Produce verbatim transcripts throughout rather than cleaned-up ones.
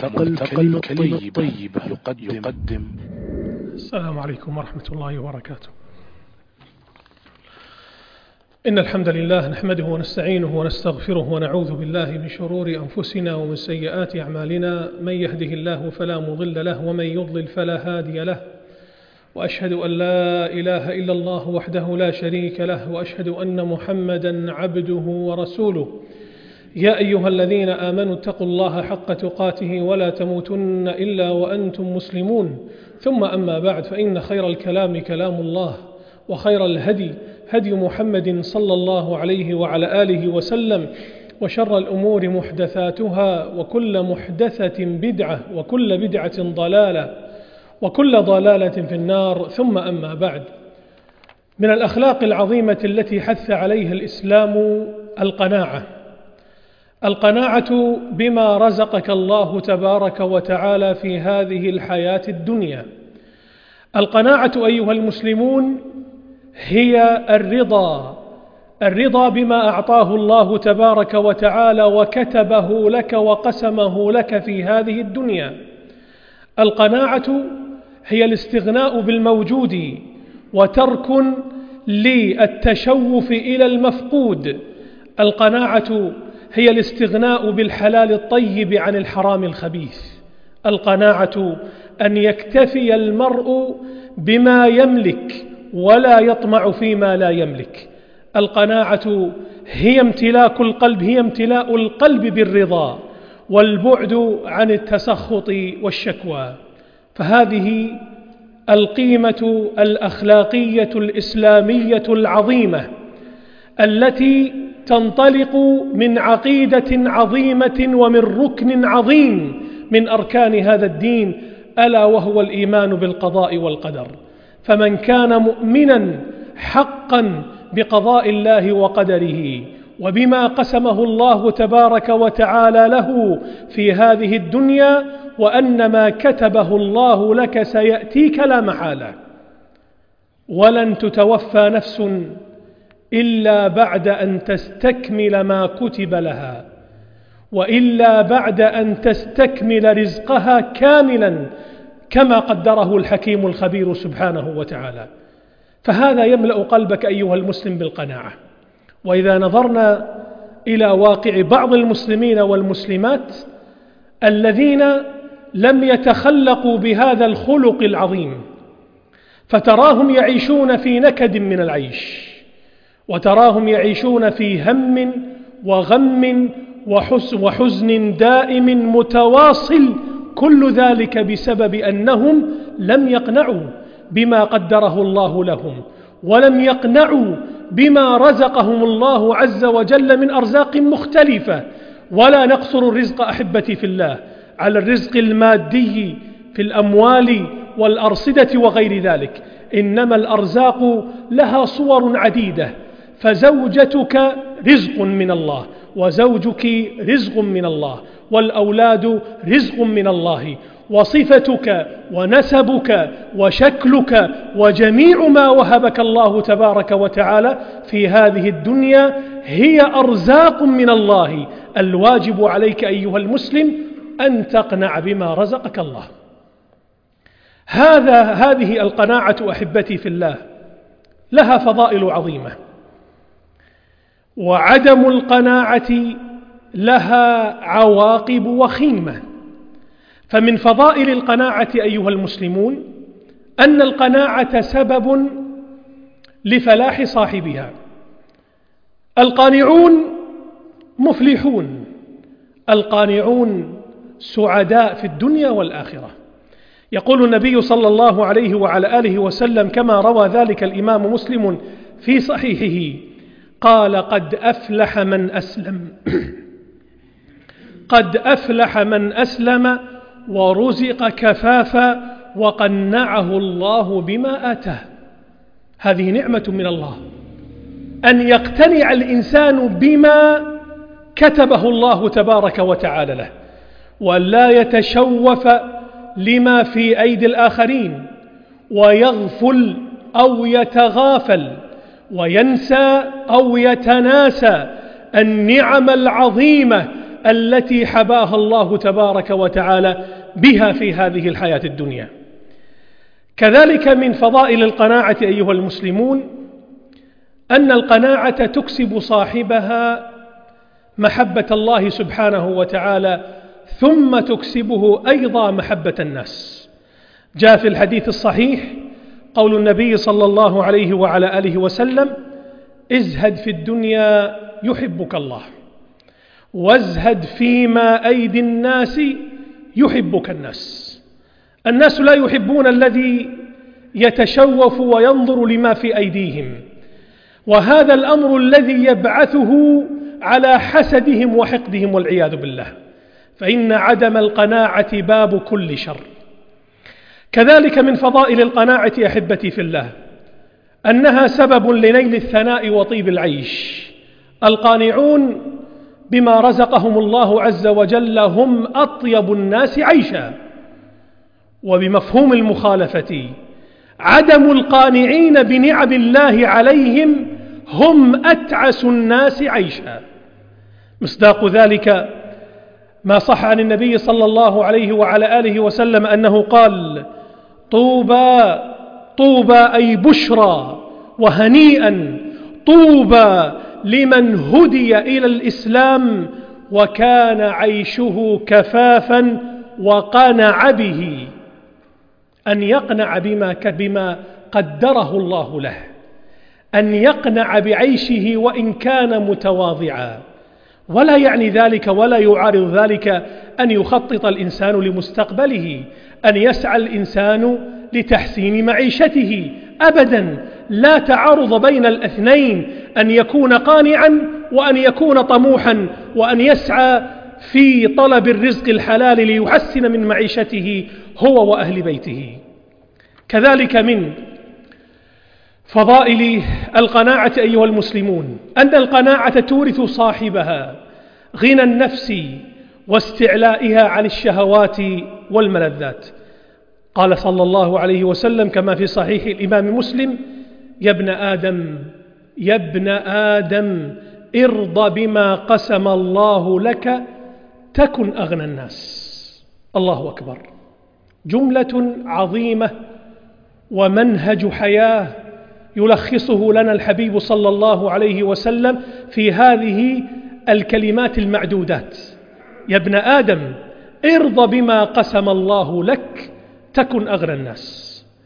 ملتقى الكلمة الطيبة يقدم, يقدم السلام عليكم ورحمة الله وبركاته. إن الحمد لله نحمده ونستعينه ونستغفره ونعوذ بالله من شرور أنفسنا ومن سيئات أعمالنا. من يهده الله فلا مضل له ومن يضلل فلا هادي له، وأشهد أن لا إله إلا الله وحده لا شريك له، وأشهد أن محمدا عبده ورسوله. يا أيها الذين آمنوا اتقوا الله حق تقاته ولا تموتن إلا وأنتم مسلمون. ثم أما بعد، فإن خير الكلام كلام الله، وخير الهدي هدي محمد صلى الله عليه وعلى آله وسلم، وشر الأمور محدثاتها، وكل محدثة بدعة، وكل بدعة ضلالة، وكل ضلالة في النار. ثم أما بعد، من الأخلاق العظيمة التي حث عليها الإسلام القناعة القناعة بما رزقك الله تبارك وتعالى في هذه الحياة الدنيا. القناعة أيها المسلمون هي الرضا الرضا بما أعطاه الله تبارك وتعالى وكتبه لك وقسمه لك في هذه الدنيا. القناعة هي الاستغناء بالموجود وترك للتشوف إلى المفقود. القناعة هي الاستغناء بالحلال الطيب عن الحرام الخبيث. القناعة أن يكتفي المرء بما يملك ولا يطمع فيما لا يملك. القناعة هي امتلاك القلب هي امتلاء القلب بالرضا والبعد عن التسخط والشكوى. فهذه القيمة الأخلاقية الإسلامية العظيمة التي تنطلق من عقيدة عظيمة ومن ركن عظيم من أركان هذا الدين، ألا وهو الإيمان بالقضاء والقدر. فمن كان مؤمنا حقا بقضاء الله وقدره وبما قسمه الله تبارك وتعالى له في هذه الدنيا، وأن ما كتبه الله لك سيأتيك لا محالة، ولن تتوفى نفس إلا بعد أن تستكمل ما كتب لها، وإلا بعد أن تستكمل رزقها كاملا كما قدره الحكيم الخبير سبحانه وتعالى. فهذا يملأ قلبك أيها المسلم بالقناعة. وإذا نظرنا إلى واقع بعض المسلمين والمسلمات الذين لم يتخلقوا بهذا الخلق العظيم، فتراهم يعيشون في نكد من العيش، وتراهم يعيشون في هم وغم وحزن دائم متواصل، كل ذلك بسبب أنهم لم يقنعوا بما قدره الله لهم، ولم يقنعوا بما رزقهم الله عز وجل من أرزاق مختلفة. ولا نقصر الرزق أحبتي في الله على الرزق المادي في الأموال والأرصدة وغير ذلك، إنما الأرزاق لها صور عديدة. فزوجتك رزق من الله، وزوجك رزق من الله، والأولاد رزق من الله، وصفتك ونسبك وشكلك وجميع ما وهبك الله تبارك وتعالى في هذه الدنيا هي أرزاق من الله. الواجب عليك أيها المسلم أن تقنع بما رزقك الله. هذا هذه القناعة أحبتي في الله لها فضائل عظيمة، وعدم القناعة لها عواقب وخيمة. فمن فضائل القناعة أيها المسلمون أن القناعة سبب لفلاح صاحبها. القانعون مفلحون، القانعون سعداء في الدنيا والآخرة. يقول النبي صلى الله عليه وعلى آله وسلم كما روى ذلك الإمام مسلم في صحيحه قال: قد أفلح من أسلم قد أفلح من أسلم ورزق كفافا وقنعه الله بما آتاه. هذه نعمة من الله، أن يقتنع الإنسان بما كتبه الله تبارك وتعالى له، ولا يتشوف لما في أيدي الآخرين، ويغفل أو يتغافل، وينسى أو يتناسى النعم العظيمة التي حباها الله تبارك وتعالى بها في هذه الحياة الدنيا. كذلك من فضائل القناعة أيها المسلمون أن القناعة تكسب صاحبها محبة الله سبحانه وتعالى، ثم تكسبه أيضا محبة الناس. جاء في الحديث الصحيح قول النبي صلى الله عليه وعلى آله وسلم: ازهد في الدنيا يحبك الله، وازهد فيما أيدي الناس يحبك الناس. الناس لا يحبون الذي يتشوف وينظر لما في أيديهم، وهذا الأمر الذي يبعثه على حسدهم وحقدهم والعياذ بالله، فإن عدم القناعة باب كل شر. كذلك من فضائل القناعة أحبتي في الله أنها سبب لنيل الثناء وطيب العيش. القانعون بما رزقهم الله عز وجل هم أطيب الناس عيشا. وبمفهوم المخالفة عدم القانعين بنعم الله عليهم هم أتعس الناس عيشا. مصداق ذلك ما صح عن النبي صلى الله عليه وعلى آله وسلم أنه قال: طوبى طوبى أي بشرى وهنيئا، طوبى لمن هدي إلى الإسلام وكان عيشه كفافا وقنع به. أن يقنع بما بما قدره الله له، أن يقنع بعيشه وإن كان متواضعا. ولا يعني ذلك ولا يعارض ذلك أن يخطط الإنسان لمستقبله، أن يسعى الإنسان لتحسين معيشته، أبدا لا تعارض بين الاثنين، أن يكون قانعا وأن يكون طموحا، وأن يسعى في طلب الرزق الحلال ليحسن من معيشته هو وأهل بيته. كذلك من فضائل القناعة أيها المسلمون أن القناعة تورث صاحبها غنى النفس واستعلائها عن الشهوات والملذات. قال صلى الله عليه وسلم كما في صحيح الإمام مسلم: يا ابن آدم يا ابن آدم ارض بما قسم الله لك تكن أغنى الناس. الله أكبر. جملة عظيمة ومنهج حياة يلخصه لنا الحبيب صلى الله عليه وسلم في هذه الكلمات المعدودات: يا ابن آدم ارض بما قسم الله لك تكن أغنى الناس.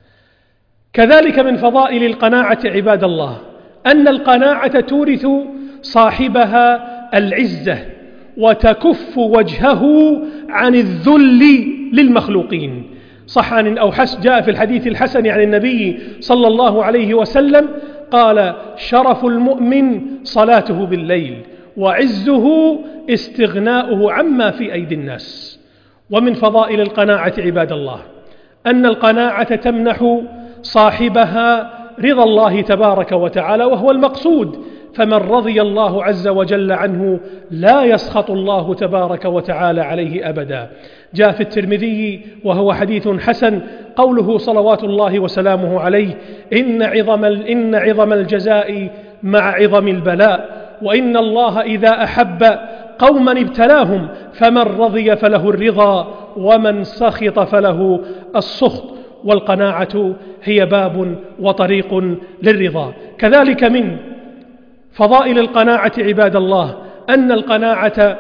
كذلك من فضائل القناعة عباد الله أن القناعة تورث صاحبها العزة وتكف وجهه عن الذل للمخلوقين. صح عن أو حس جاء في الحديث الحسن عن النبي صلى الله عليه وسلم قال: شرف المؤمن صلاته بالليل، وعزه استغناؤه عما في أيدي الناس. ومن فضائل القناعة عباد الله أن القناعة تمنح صاحبها رضا الله تبارك وتعالى، وهو المقصود، فمن رضي الله عز وجل عنه لا يسخط الله تبارك وتعالى عليه أبدا. جاء في الترمذي وهو حديث حسن قوله صلوات الله وسلامه عليه: إن عظم, إن عظم الجزاء مع عظم البلاء، وإن الله إذا أحب قوما ابتلاهم، فمن رضي فله الرضا ومن سخط فله السخط. والقناعة هي باب وطريق للرضا. كذلك من فضائل القناعة عباد الله أن القناعة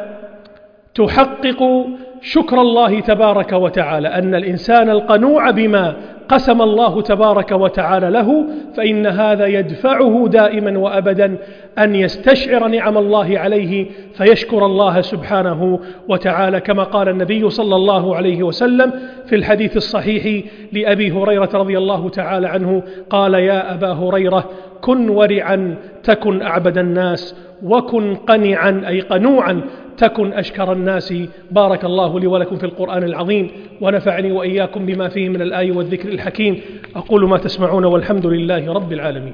تحقق شكر الله تبارك وتعالى، أن الإنسان القنوع بما قسم الله تبارك وتعالى له فإن هذا يدفعه دائما وأبدا أن يستشعر نعم الله عليه فيشكر الله سبحانه وتعالى، كما قال النبي صلى الله عليه وسلم في الحديث الصحيح لأبي هريرة رضي الله تعالى عنه قال: يا أبا هريرة كن ورعا تكن أعبد الناس، وكن قنعا أي قنوعا تكن أشكر الناس. بارك الله لي ولكم في القرآن العظيم، ونفعني وإياكم بما فيه من الآي والذكر الحكيم. أقول ما تسمعون والحمد لله رب العالمين.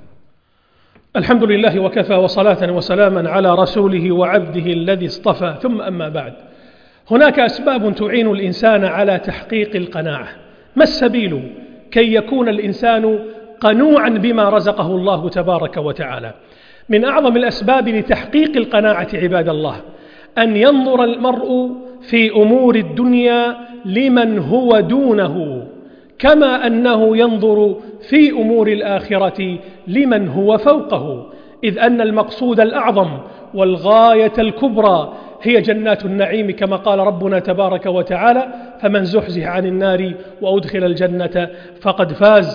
الحمد لله وكفى، وصلاة وسلاما على رسوله وعبده الذي اصطفى، ثم أما بعد. هناك أسباب تعين الإنسان على تحقيق القناعة. ما السبيل كي يكون الإنسان قنوعا بما رزقه الله تبارك وتعالى؟ من أعظم الأسباب لتحقيق القناعة عباد الله أن ينظر المرء في أمور الدنيا لمن هو دونه، كما أنه ينظر في أمور الآخرة لمن هو فوقه، إذ أن المقصود الأعظم والغاية الكبرى هي جنات النعيم، كما قال ربنا تبارك وتعالى: فمن زحزح عن النار وأدخل الجنة فقد فاز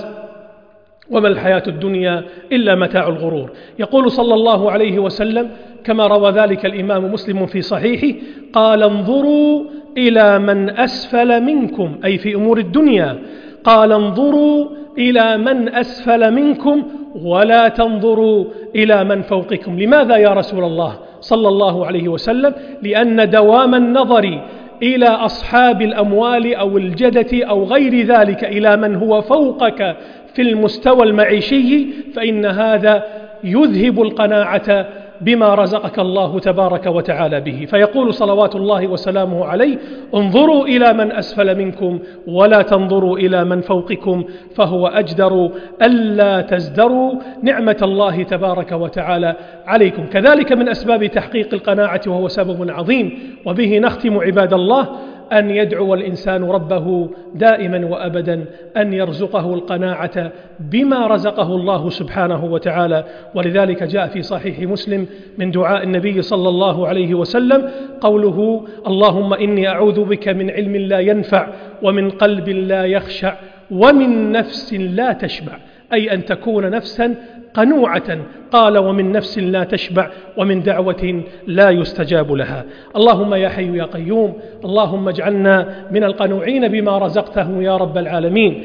وما الحياة الدنيا إلا متاع الغرور. يقول صلى الله عليه وسلم كما روى ذلك الإمام مسلم في صحيحه: قال: انظروا إلى من أسفل منكم، أي في أمور الدنيا، قال: انظروا إلى من أسفل منكم ولا تنظروا إلى من فوقكم. لماذا يا رسول الله صلى الله عليه وسلم؟ لأن دوام النظر إلى أصحاب الأموال أو الجدة أو غير ذلك إلى من هو فوقك في المستوى المعيشي، فإن هذا يذهب القناعة بما رزقك الله تبارك وتعالى به. فيقول صلوات الله وسلامه عليه: انظروا إلى من أسفل منكم ولا تنظروا إلى من فوقكم، فهو أجدر ألا تزدروا نعمة الله تبارك وتعالى عليكم. كذلك من أسباب تحقيق القناعة، وهو سبب عظيم وبه نختم عباد الله، أن يدعو الإنسان ربه دائما وأبدا أن يرزقه القناعة بما رزقه الله سبحانه وتعالى. ولذلك جاء في صحيح مسلم من دعاء النبي صلى الله عليه وسلم قوله: اللهم إني أعوذ بك من علم لا ينفع ومن قلب لا يخشع ومن نفس لا تشبع، أي أن تكون نفسا قنوعة. قال: ومن نفس لا تشبع ومن دعوة لا يستجاب لها. اللهم يا حي يا قيوم، اللهم اجعلنا من القنوعين بما رزقته يا رب العالمين.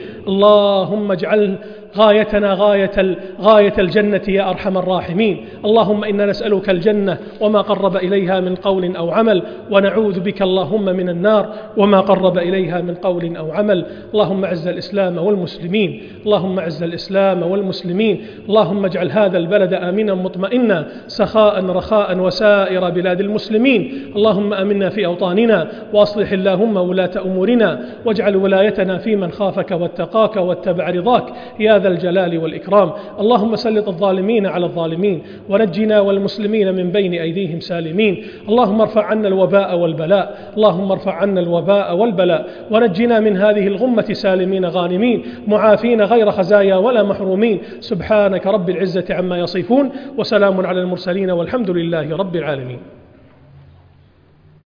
اللهم اجعل غايتنا غاية غاية الجنة يا أرحم الراحمين. اللهم إنا نسألك الجنة وما قرب إليها من قول أو عمل، ونعوذ بك اللهم من النار وما قرب إليها من قول أو عمل. اللهم أعز الإسلام والمسلمين، اللهم أعز الإسلام والمسلمين. اللهم اجعل هذا البلد آمنا مطمئنا سخاء رخاء وسائر بلاد المسلمين. اللهم آمنا في أوطاننا، وأصلح اللهم ولاة أمورنا، واجعل ولايتنا في من خافك واتقاك واتبع رضاك يا ذا الجلال والإكرام. اللهم سلط الظالمين على الظالمين، ونجنا والمسلمين من بين أيديهم سالمين. اللهم ارفع عنا الوباء والبلاء، اللهم ارفع عنا الوباء والبلاء، ونجنا من هذه الغمة سالمين غانمين معافين غير خزايا ولا محرومين. سبحانك رب العزة عما يصفون، وسلام على المرسلين، والحمد لله رب العالمين.